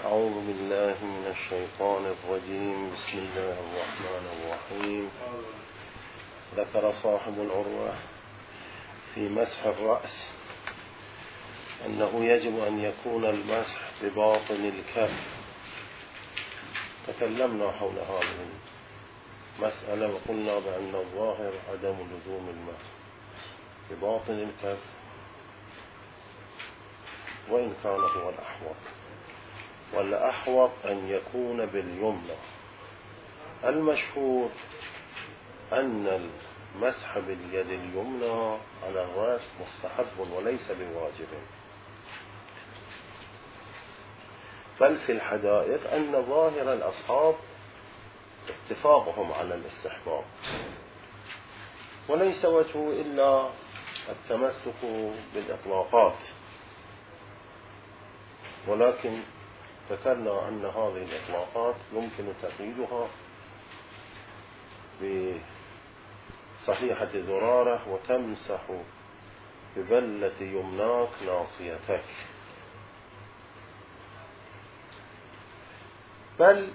أعوذ بالله من الشيطان الرجيم. بسم الله الرحمن الرحيم. ذكر صاحب العروة في مسح الرأس أنه يجب أن يكون المسح بباطن الكف. تكلمنا حول هذه المسألة وقلنا بأن الظاهر عدم لزوم المسح بباطن الكف، وإن كان هو الأحوط، والأحوط أن يكون باليمنى. المشهور أن المسح باليد اليمنى على الرأس مستحب وليس بواجب، بل في الحدائق أن ظاهر الأصحاب اتفاقهم على الاستحباب، وليس وجهه إلا التمسك بالإطلاقات. ولكن ذكرنا أن هذه الإطلاقات يمكن تقييدها بصحيحة زرارة وتمسح ببلة يمناك ناصيتك، بل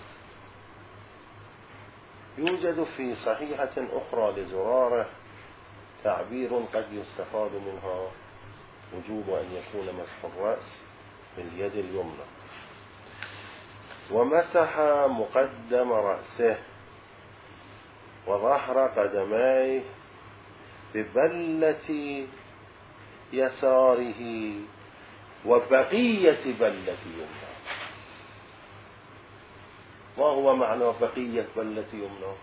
يوجد في صحيحة أخرى لزرارة تعبير قد يستفاد منها وجوب أن يكون مسح الرأس باليد اليمنى. ومسح مقدم رأسه وظهر قدميه ببلة يساره وبقية بلة يمنى. ما هو معنى بقية بلة يمنى؟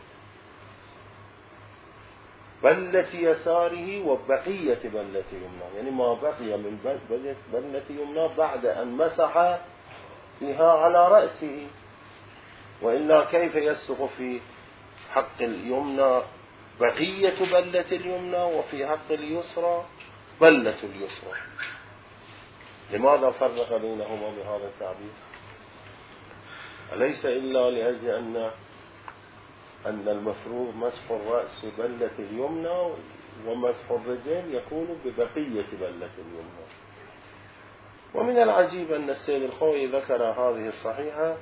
بلة يساره وبقية بلة يمنى، يعني ما بقي من بلة يمنى بعد أن مسح فيها على رأسه، وإلا كيف يسلك في حق اليمنى بقية بلة اليمنى وفي حق اليسرى بلة اليسرى؟ لماذا فرق بينهما بهذا التعبير؟ أليس إلا لأجل أن المفروض مسح الرأس ببلة اليمنى ومسح الرجل يكون ببقية بلة اليمنى. ومن العجيب أن السيد الخوئي ذكر هذه الصحيحة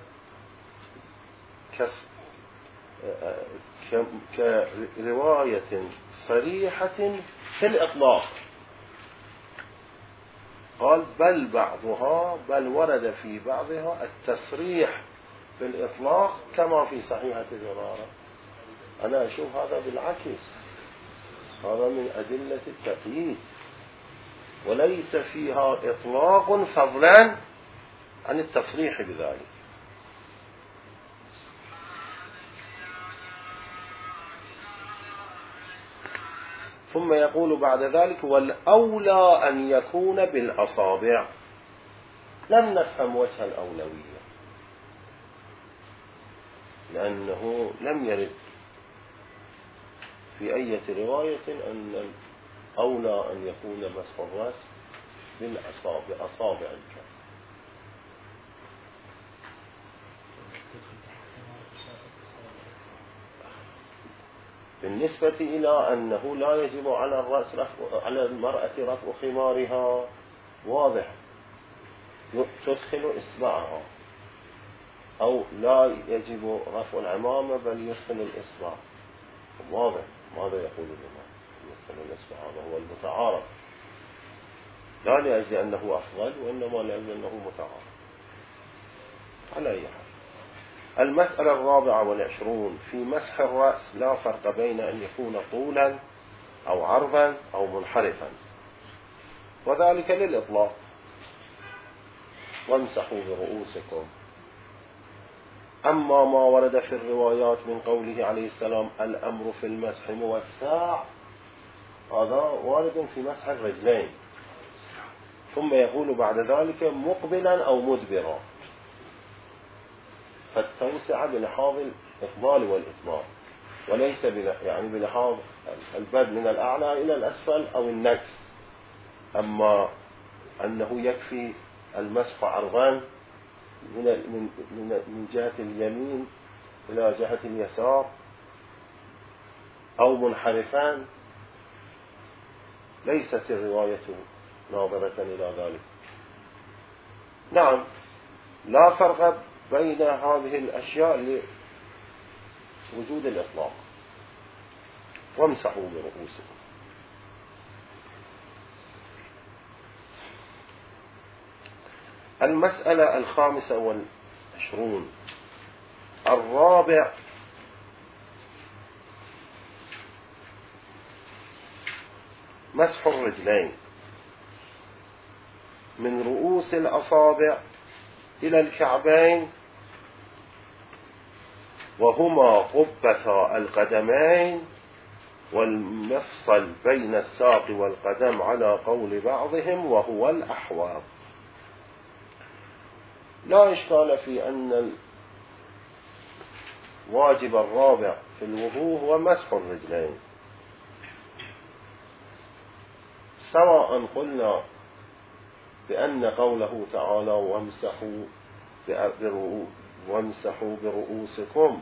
كرواية صريحة في الإطلاق. قال بل ورد في بعضها التصريح بالإطلاق كما في صحيحة زرارة. أنا أشوف هذا بالعكس، هذا من أدلة التقييد، وليس فيها إطلاق فضلا عن التصريح بذلك. ثم يقول بعد ذلك والأولى أن يكون بالأصابع. لم نفهم وجه الأولوية، لأنه لم يرد في أي رواية أن الأولى أن يكون مسح الرأس بأصابع الكف. بالنسبة إلى أنه لا يجب على المرأة رفع خمارها، واضح، تدخل إصبعها، أو لا يجب رفع العمامة بل يدخل الإصبع، واضح. ماذا يقول الإمام؟ يدخل الإصبع، هذا هو المتعارف، لا لأجل أنه أفضل، وإنما لأجل أنه متعارف. على أي حال، المسألة 24 في مسح الرأس لا فرق بين أن يكون طولا أو عرضا أو منحرفا، وذلك للإطلاق. وامسحوا برؤوسكم. أما ما ورد في الروايات من قوله عليه السلام الأمر في المسح موسع، هذا وارد في مسح الرجلين. ثم يقول بعد ذلك مقبلا أو مدبرا، فالتوسع بلحاظ الإقبال والإتمام، وليس بلحاظ البدء من الأعلى إلى الأسفل أو النكس. أما أنه يكفي المسح عرضان من جهة اليمين إلى جهة اليسار أو منحرفان، ليست الرواية ناظرة إلى ذلك. نعم، لا فرق بين هذه الأشياء لوجود الإطلاق. وامسحوا برؤوسكم. المسألة 25 الرابع مسح الرجلين من رؤوس الأصابع إلى الكعبين وهما قبة القدمين والمفصل بين الساق والقدم على قول بعضهم وهو الأحوط. لا إشكال في أن الواجب الرابع في الوضوء هو مسح الرجلين، سواء قلنا بأن قوله تعالى وامسحوا برؤوسكم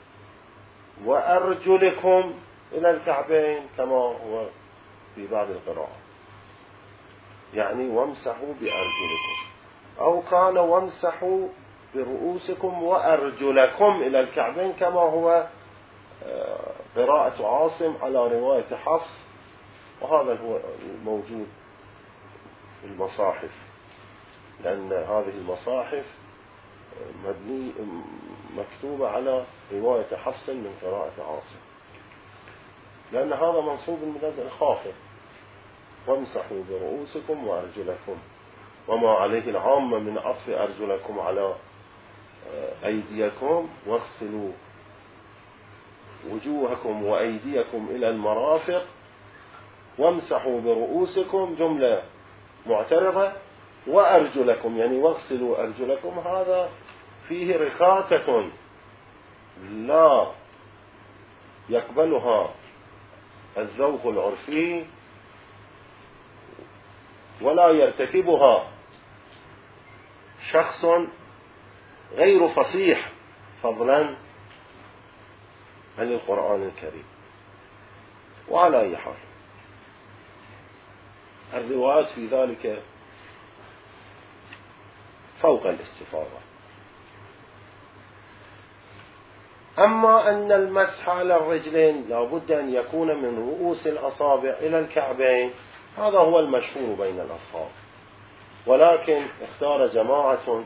وأرجلكم إلى الكعبين كما هو في بعض القراءات، يعني وامسحوا بأرجلكم، أو كان وامسحوا برؤوسكم وأرجلكم إلى الكعبين كما هو قراءة عاصم على رواية حفص، وهذا هو الموجود في المصاحف، لأن هذه المصاحف مكتوبة على رواية حفص من قراءة عاصم، لأن هذا منصوب بالنزع الخافض، وامسحوا برؤوسكم وأرجلكم، وما عليه العامة من عطف أرجلكم على أيديكم واغسلوا وجوهكم وأيديكم إلى المرافق وامسحوا برؤوسكم جملة معترضة، وأرجلكم يعني واغسلوا أرجلكم، هذا فيه ركاكة لا يقبلها الذوق العرفي ولا يرتكبها شخص غير فصيح فضلا عن القرآن الكريم. وعلى أي حال الروايات في ذلك فوق الاستفاضة. أما أن المسح على الرجلين لابد أن يكون من رؤوس الأصابع إلى الكعبين، هذا هو المشهور بين الأصحاب، ولكن اختار جماعة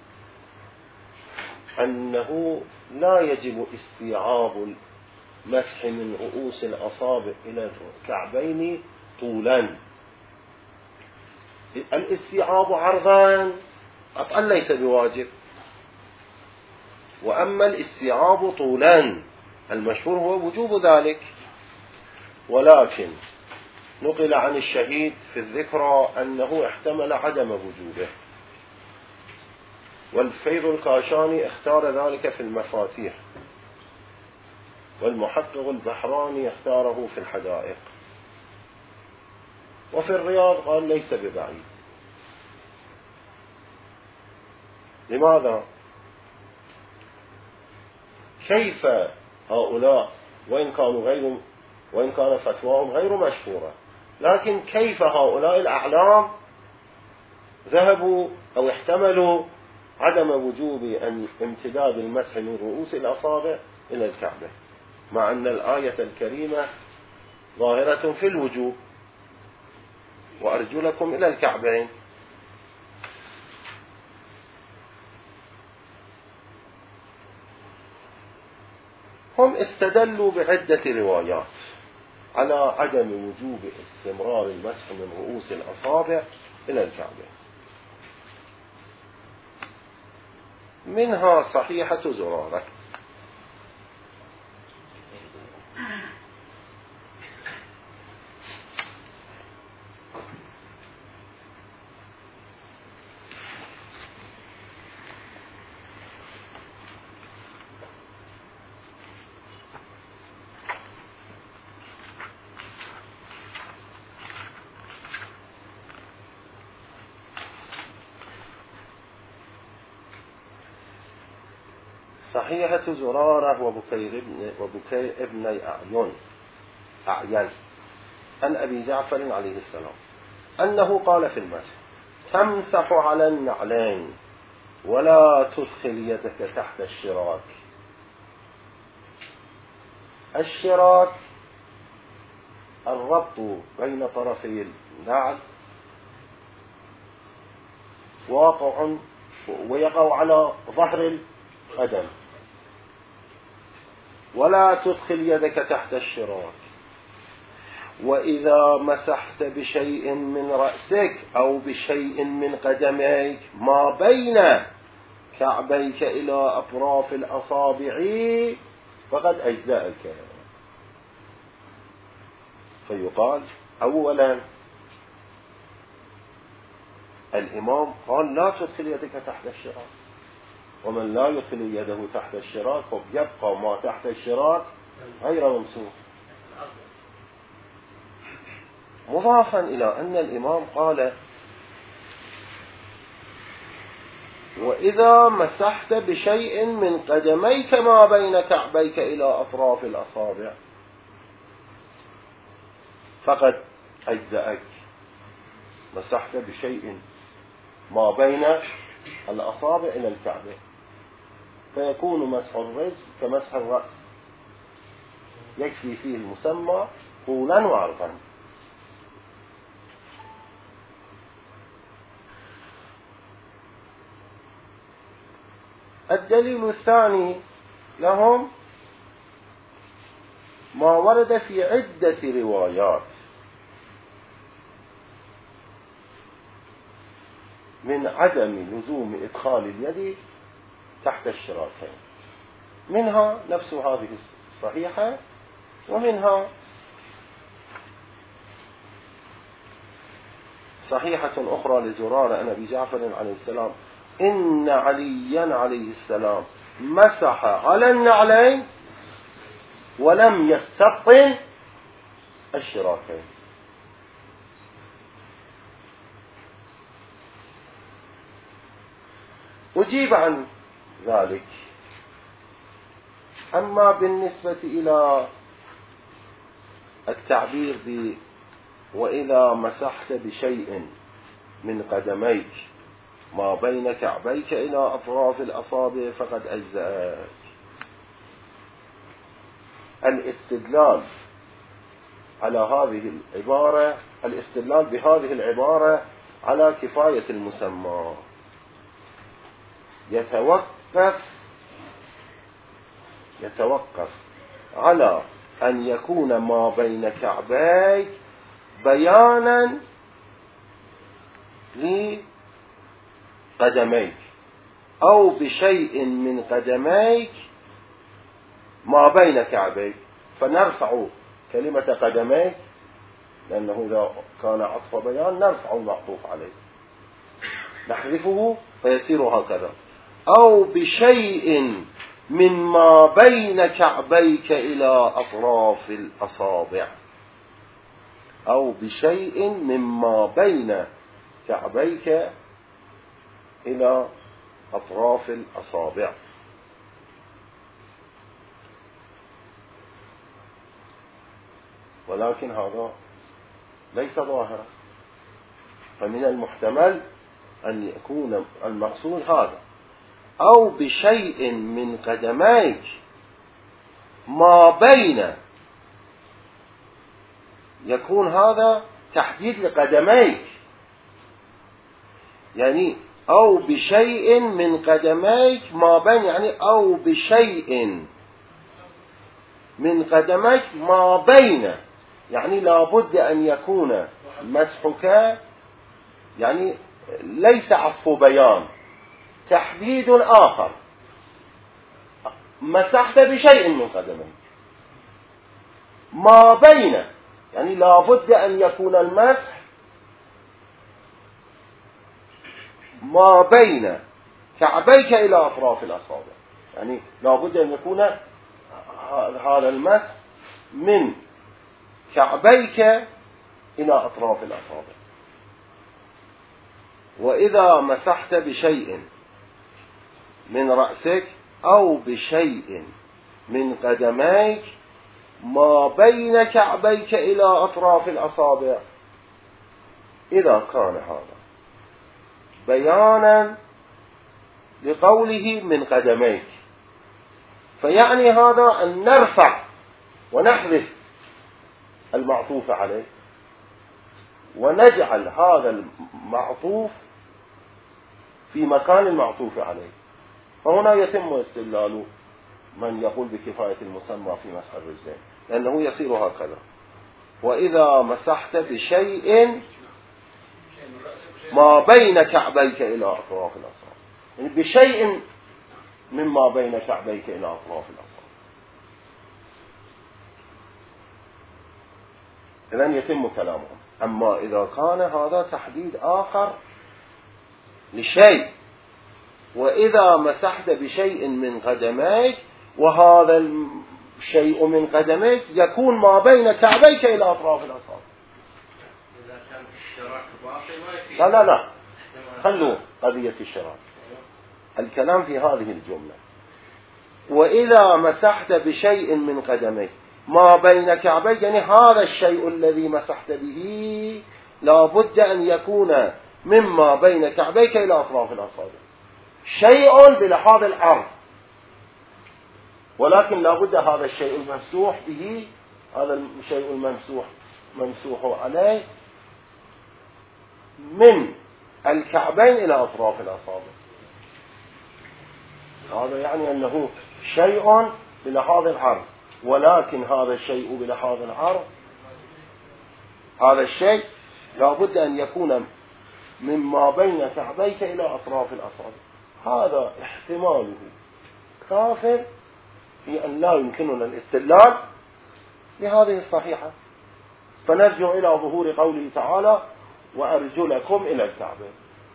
أنه لا يجب استيعاب المسح من رؤوس الأصابع إلى الكعبين طولا. الاستيعاب عرضان قطعا ليس بواجب، وأما الاستيعاب طولا المشهور هو وجوب ذلك، ولكن نقل عن الشهيد في الذكرى أنه احتمل عدم وجوبه، والفيض الكاشاني اختار ذلك في المفاتيح، والمحقق البحراني اختاره في الحدائق، وفي الرياض قال ليس ببعيد. لماذا؟ كيف هؤلاء وإن كان فتواهم غير مشهورة، لكن كيف هؤلاء الأعلام ذهبوا أو احتملوا عدم وجوب أن امتداد المسح من رؤوس الأصابع إلى الكعبة، مع أن الآية الكريمة ظاهرة في الوجوب وأرجلكم إلى الكعبين. هم استدلوا بعدة روايات على عدم وجوب استمرار المسح من رؤوس الأصابع إلى الكعبة، منها صحيحة زرارة صحيحة زرارة وبكير ابن أعين عن أبي جعفر عليه السلام أنه قال في المسح: تمسح على النعلين ولا تدخل يدك تحت الشراك. الشراك الربط بين طرفي النعل ويقع على ظهر القدم. ولا تدخل يدك تحت الشراك. وإذا مسحت بشيء من رأسك أو بشيء من قدميك ما بين كعبيك إلى أطراف الأصابع فقد أجزأك. فيقال أولا الإمام قال لا تدخل يدك تحت الشراك، ومن لا يدخل يده تحت الشراك يبقى ما تحت الشراك غير ممسوح. مضافا إلى أن الإمام قال وإذا مسحت بشيء من قدميك ما بين كعبيك إلى أطراف الأصابع فقد أجزأك. مسحت بشيء ما بين الأصابع إلى الكعبة، فيكون مسح الرجل كمسح الرأس، يكفي فيه المسمى طولا وعرضا. الدليل الثاني لهم ما ورد في عدة روايات من عدم لزوم إدخال اليد تحت الشراكين، منها نفس هذه الصحيحة، ومنها صحيحة أخرى لزرارة عن أبي جعفر عليه السلام إن عليا عليه السلام مسح على النعلين ولم يستبطن الشراكين. أجيب عن ذلك. أما بالنسبة إلى التعبير وإذا مسحت بشيء من قدميك ما بين كعبيك إلى أطراف الأصابع فقد أجزأك، الاستدلال على هذه العبارة، الاستدلال بهذه العبارة على كفاية المسمى يتوقف على أن يكون ما بين كعبيك بيانا لقدميك أو بشيء من قدميك ما بين كعبيك، فنرفع كلمة قدميك لأنه إذا كان عطف بيان نرفع المعطوف عليه نحذفه فيصير هكذا، أو بشيء من ما بين كعبيك إلى أطراف الأصابع، أو بشيء مما بين كعبيك إلى أطراف الأصابع. ولكن هذا ليس ظاهرا، فمن المحتمل أن يكون المقصود هذا أو بشيء من قدميك ما بين، يكون هذا تحديد لقدميك، يعني أو بشيء من قدميك ما بين، يعني أو بشيء من قدميك ما بين، يعني لابد أن يكون مسحك يعني ليس عطف بيان، تحديد آخر. مسحت بشيء من قدميك ما بين، يعني لابد أن يكون المسح ما بين كعبيك إلى أطراف الأصابع، يعني لابد أن يكون هذا المسح من كعبيك إلى أطراف الأصابع. وإذا مسحت بشيء من رأسك أو بشيء من قدميك ما بين كعبيك إلى أطراف الأصابع، إذا كان هذا بيانا لقوله من قدميك، فيعني هذا أن نرفع ونحذف المعطوف عليه ونجعل هذا المعطوف في مكان المعطوف عليه، فهنا يتم استدلال من يقول بكفاية المسمى في مسح الرجلين، لأنه يصير هكذا: وإذا مسحت بشيء ما بين كعبيك إلى أطراف الأصابع، يعني بشيء مما بين كعبيك إلى أطراف الأصابع. إذن يتم كلامهم. أما إذا كان هذا تحديد آخر لشيء، وإذا مسحت بشيء من قدميك، وهذا الشيء من قدميك يكون ما بين كعبيك إلى أطراف الأصابع. إذا كان الشراك باطل لا خلوا قضية الشراك، الكلام في هذه الجملة: وإذا مسحت بشيء من قدميك ما بين كعبيك، يعني هذا الشيء الذي مسحت به لا بد أن يكون مما بين كعبيك إلى أطراف الأصابع، شيء بلحاظ العرض، ولكن لا بد هذا الشيء الممسوح به، هذا الشيء الممسوح عليه من الكعبين إلى أطراف الأصابع. هذا يعني أنه شيء بلحاظ العرض، ولكن هذا الشيء بلحاظ العرض، هذا الشيء لا بد أن يكون مما بين كعبيك إلى أطراف الأصابع. هذا احتماله كافر في أن لا يمكننا الاستدلال بهذه الصحيحة، فنرجع إلى ظهور قوله تعالى: وأرجلكم إلى الكعبين.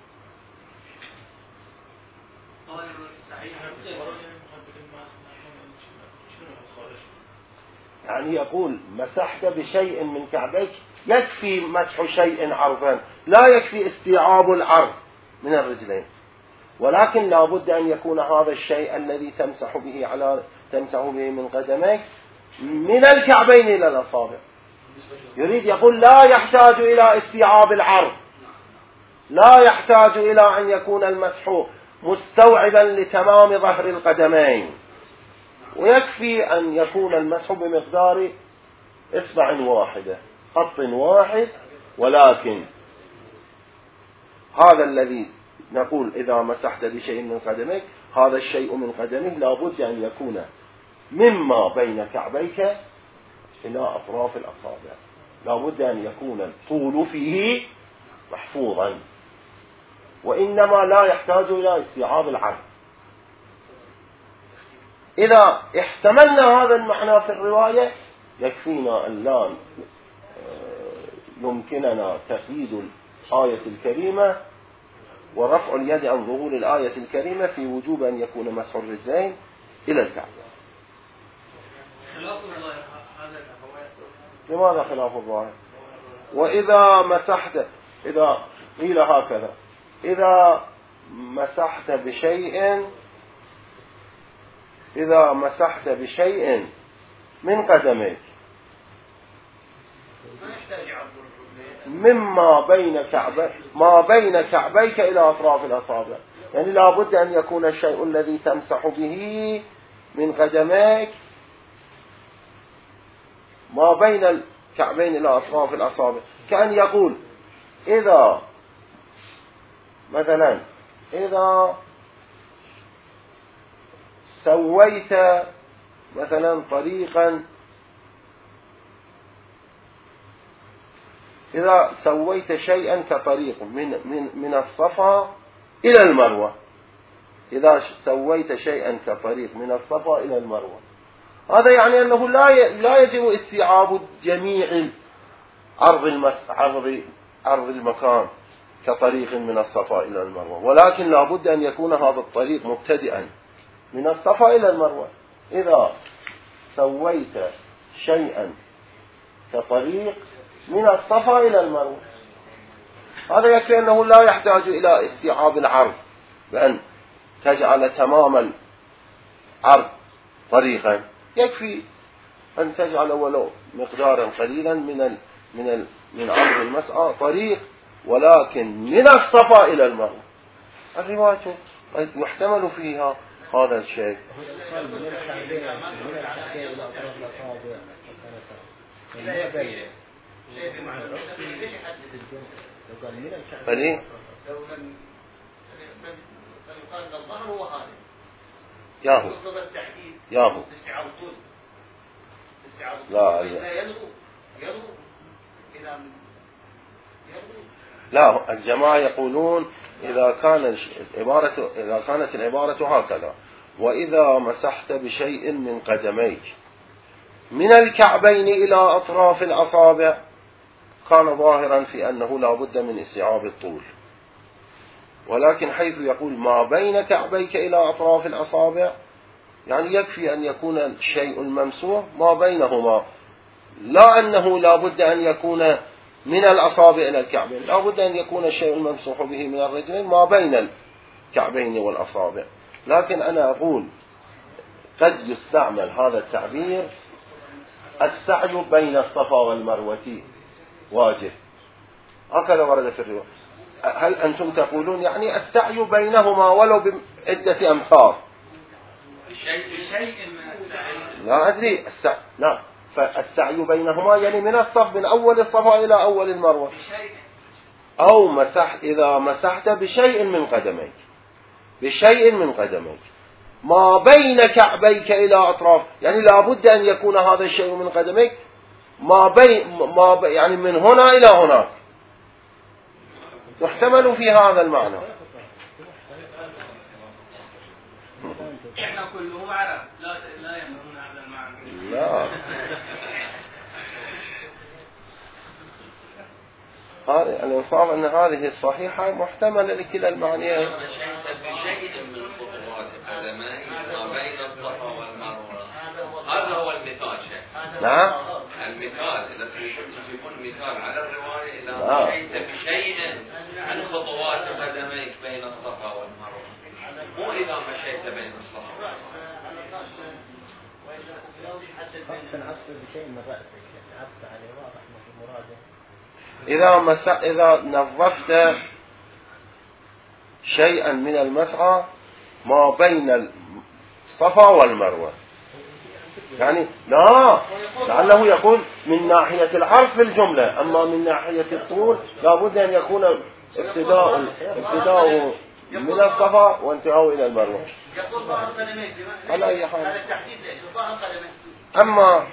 يعني يقول مسحت بشيء من كعبيك، يكفي مسح شيء عرضا، لا يكفي استيعاب العرض من الرجلين، ولكن لا بد أن يكون هذا الشيء الذي تمسح به من قدميك من الكعبين إلى الأصابع. يريد يقول لا يحتاج إلى استيعاب العرض، لا يحتاج إلى أن يكون المسح مستوعبا لتمام ظهر القدمين، ويكفي أن يكون المسح بمقدار إصبع واحدة، خط واحد. ولكن هذا الذي نقول إذا مسحت بشيء من قدميك، هذا الشيء من قدمه لا بد أن يكون مما بين كعبيك إلى أطراف الأصابع، لا بد أن يكون الطول فيه محفوظا، وإنما لا يحتاج إلى استيعاب العرض. إذا احتملنا هذا المعنى في الرواية يكفينا أن لا يمكننا تقييد الآية الكريمة ورفع اليد عن ظهور الآية الكريمة في وجوب أن يكون مسح الرجلين إلى الكعبة. لماذا خلاف الظاهر؟ وإذا مسحت، إذا قيل هكذا: إذا مسحت بشيء من قدميك ما بين كعبيك إلى أطراف الأصابع، يعني لا بد أن يكون الشيء الذي تمسح به من قدميك ما بين الكعبين إلى أطراف الأصابع. كأن يقول إذا مثلا سويت مثلا طريقا، إذا سويت شيئا كطريق من الصفا إلى المروة، إذا سويت شيئا كطريق من الصفا إلى المروة، هذا يعني أنه لا يجب استيعاب جميع عرض المكان كطريق من الصفا إلى المروة، ولكن لا بد أن يكون هذا الطريق مبتدئا من الصفا إلى المروة. إذا سويت شيئا كطريق من الصفا إلى المروة، هذا يكفي أنه لا يحتاج إلى استيعاب العرض بأن تجعل تمام العرض طريقا، يكفي أن تجعل ولو مقدارا قليلا من عرض المسعى طريق، ولكن من الصفا إلى المروة. الرواية يحتمل فيها هذا الشيء. فليه؟ ياهو لا، الجماعة يقولون إذا كانت العبارة هكذا: وإذا مسحت بشيء من قدميك من الكعبين إلى أطراف الأصابع، كان ظاهرا في أنه لا بد من استيعاب الطول. ولكن حيث يقول ما بين كعبيك إلى أطراف الأصابع، يعني يكفي أن يكون الشيء الممسوح ما بينهما، لا أنه لا بد أن يكون من الأصابع إلى الكعبين، لا بد أن يكون الشيء الممسوح به من الرجلين ما بين الكعبين والأصابع. لكن أنا أقول قد يستعمل هذا التعبير: السعي بين الصفا والمروة واجب، هكذا ورد في الرواية. هل أنتم تقولون يعني السعي بينهما ولو بعدة أمتار؟ بشيء من السعي. لا أدري لا، فالسعي بينهما يعني من الصف، من أول الصفا إلى أول المروة. أو إذا مسحت بشيء من قدميك، بشيء من قدميك ما بين كعبيك إلى أطراف، يعني لا بد أن يكون هذا الشيء من قدميك يعني من هنا إلى هناك، يحتمل في هذا المعنى. احنا كلهم عرب لا يفهمون هذا المعنى. لا، الإنصاف أن هذه الصحيحة محتملة لكلا المعنيين. بشيء من خطوات قدميه ما بين الصفا والمروة، هذا هو المثال شيء. نعم، المثال إذا تجيبون مثال على الرواية: إذا مشيت بشيء من خطوات قدميك بين الصفا والمروة، مو إذا مشيت بين الصفا والمروة. إذا نظفت شيئا من المسعى ما بين الصفا والمروة، يعني لا، لعله يكون من ناحية العرض في الجملة، أما من ناحية الطول لابد أن يكون ابتداء من الصفا وانتهاء إلى المروة. على أي حال. أما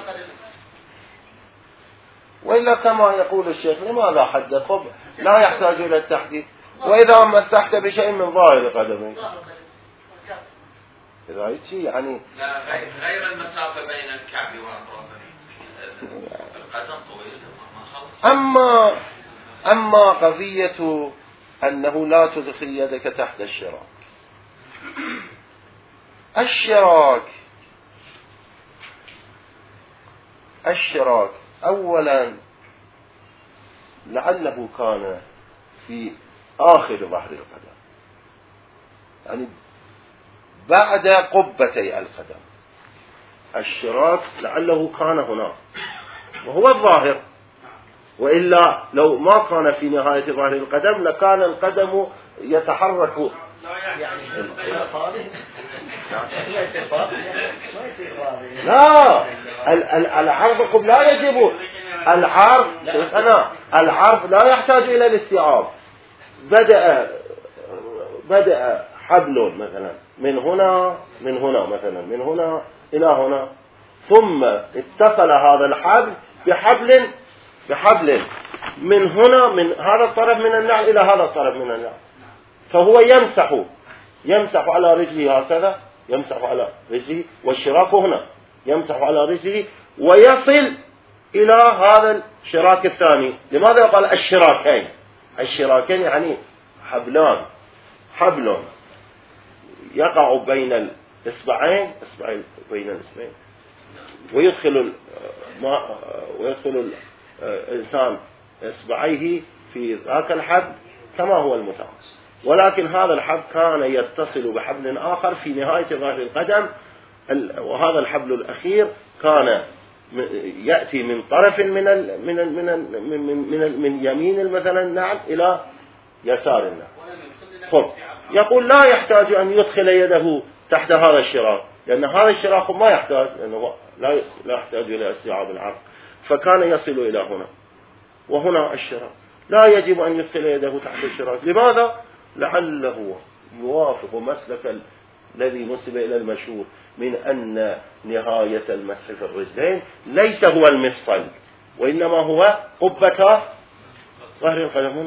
وإلا كما يقول الشيخ: لماذا حدد؟ لا يحتاج إلى التحديد. وإذا مسحت بشيء من ظاهر قدميك، إذا يجي يعني لا، غير المسافة بين الكعب وأطراف القدم طويل ما خلص. أما قضية أنه لا تدخل يدك تحت الشراك أولا لعله كان في آخر ظهر القدم، يعني بعد قبتي القدم. الشراك لعله كان هنا وهو الظاهر، وإلا لو ما كان في نهاية ظهر القدم لكان القدم يتحرك. لا، العرض لا يجب العرض لا يحتاج إلى الاستيعاب. بدأ حبل مثلا من هنا مثلا من هنا إلى هنا، ثم اتصل هذا الحبل بحبل من هنا، من هذا الطرف من النعل إلى هذا الطرف من النعل، فهو يمسح على رجله هكذا، يمسح على رجله والشراك هنا، يمسح على رجله ويصل إلى هذا الشراك الثاني. لماذا قال الشراكين يعني حبل يقع بين الإصبعين بين الإصبعين، ويدخل الإنسان إصبعيه في ذاك الحبل كما هو المتعارف. ولكن هذا الحبل كان يتصل بحبل آخر في نهاية ظهر القدم، وهذا الحبل الأخير كان يأتي من طرف من يمين مثلا النعل إلى يسار النعل. يقول لا يحتاج أن يدخل يده تحت هذا الشراك، لأن هذا الشراك ما يحتاج، لأنه لا يحتاج إلى استيعاب العرق، فكان يصل إلى هنا، وهنا الشراك لا يجب أن يدخل يده تحت الشراك. لماذا؟ لعله يوافق مسلك الذي نسب إلى المشهور من أن نهاية المسح في الرجلين ليس هو المفصل، وإنما هو قبة ظهر القدم هنا،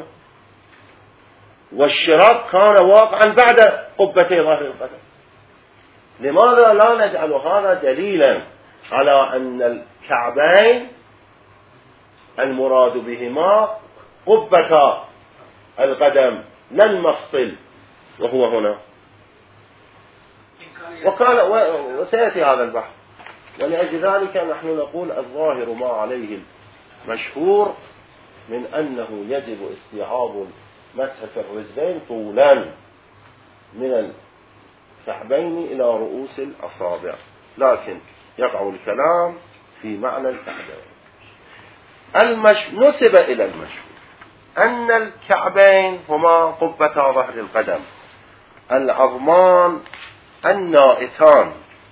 والشراك كان واقعا بعد قبتي ظهر القدم. لماذا لا نجعل هذا دليلا على أن الكعبين المراد بهما قبة القدم لا المفصل، وهو هنا. وسيأتي هذا البحث، ولأجل ذلك نحن نقول الظاهر ما عليه المشهور من أنه يجب استيعاب المسح في الرجلين طولا من الكعبين إلى رؤوس الأصابع، لكن يقع الكلام في معنى الكعبين. نسب إلى المشهور أن الكعبين هما قبة ظهر القدم، العظمان الناتئان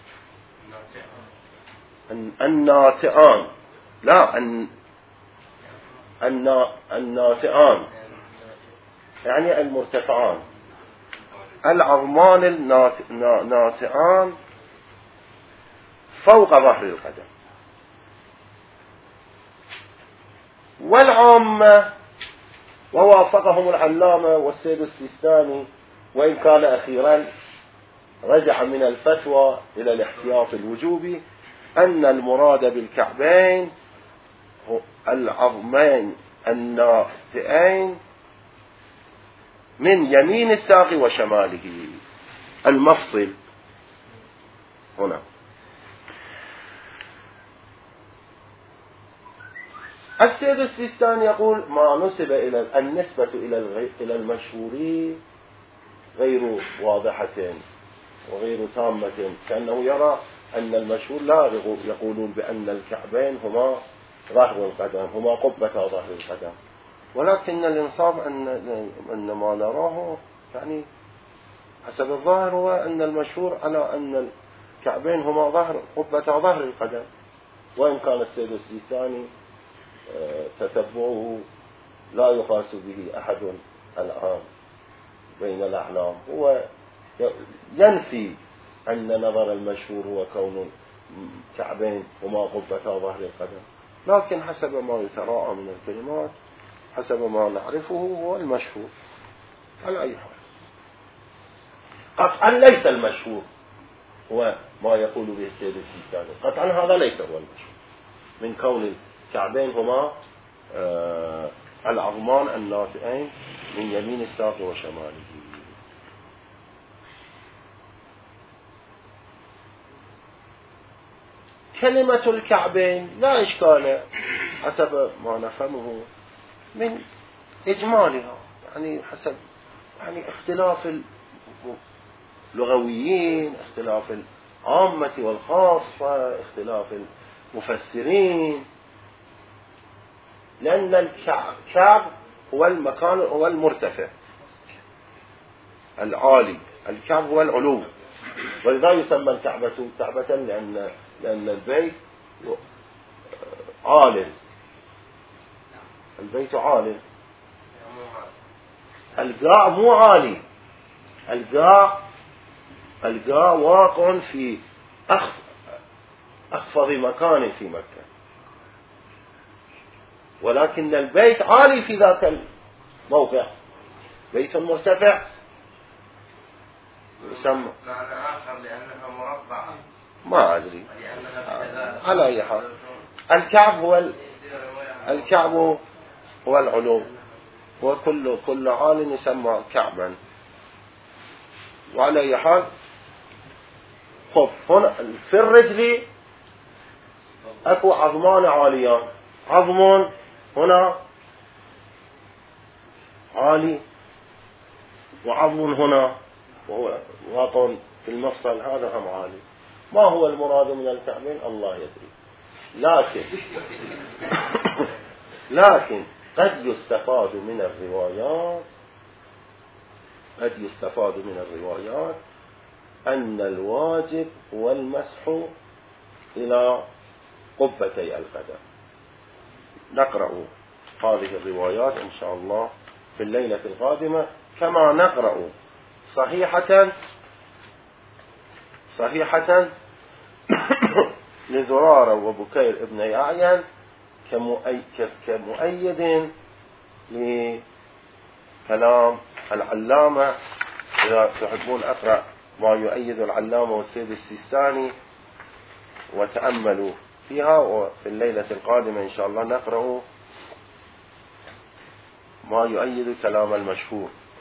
الناتئان يعني المرتفعان، العظمان الناتئان فوق ظهر القدم. والعامة، ووافقهم العلامة والسيد السيستاني، وإن كان أخيرا رجع من الفتوى إلى الاحتياط الوجوبي، أن المراد بالكعبين العظمين الناتئين من يمين الساق وشماله، المفصل هنا. السيد السيستاني يقول ما نسب إلى النسبة إلى المشهورين غير واضحة وغير تامة، كأنه يرى أن المشهور لا يقولون بأن الكعبين هما ظهر القدم، هما قبة ظهر القدم، ولكن الإنصاف أن ما نراه يعني حسب الظاهر هو أن المشهور على أن الكعبين هما قبة ظهر القدم، وإن كان السيد السيستاني تتبعه لا يقاس به أحد الآن بين الأعلام، هو ينفي أن نظر المشهور هو كون كعبين هما قبة ظهر القدم، لكن حسب ما يتراءى من الكلمات، حسب ما نعرفه هو المشهور. على أي حال قطعا ليس المشهور هو ما يقول به السيد السيستاني، قطعا هذا ليس هو المشهور، من كون الكعبين هما العظمان الناتئين من يمين الساق وشماله. كلمة الكعبين لا إشكال حسب ما نفهمه من إجمالها، يعني حسب يعني اختلاف اللغويين، اختلاف العامة والخاصة، اختلاف المفسرين، لأن الكعب هو المكان، هو المرتفع العالي، الكعب هو العلو، ولذا يسمى الكعبة كعبة لأن البيت عال، البيت عال، القاع مو عالي، القاع واقع في أخفض مكان في مكة، ولكن البيت عالي في ذاك الموقع، بيت مرتفع يسمى معنى آخر لأنها مربعة، ما أدري. على أي حال الكعب هو العلو، وكل عال يسمى كعبا. وعلى أي حال خب هنا في الرجل أكو عظمان عاليان، عظم هنا عالي وعظم هنا وهو واقع في المفصل هذا هم عالي. ما هو المراد من الكعبين الله يدري، لكن قد يستفاد من الروايات قد يستفاد من الروايات أن الواجب والمسح إلى قبتي القدم. نقرأ هذه الروايات إن شاء الله في الليلة القادمة، كما نقرأ صحيحة لزرارة وبكير ابن أعين كمؤيد لكلام العلامة. إذا تحبون أقرأ ما يؤيد العلامة والسيد السيستاني وتأملوا فيها، وفي الليلة القادمة إن شاء الله نقرأ ما يؤيد كلام المشهور.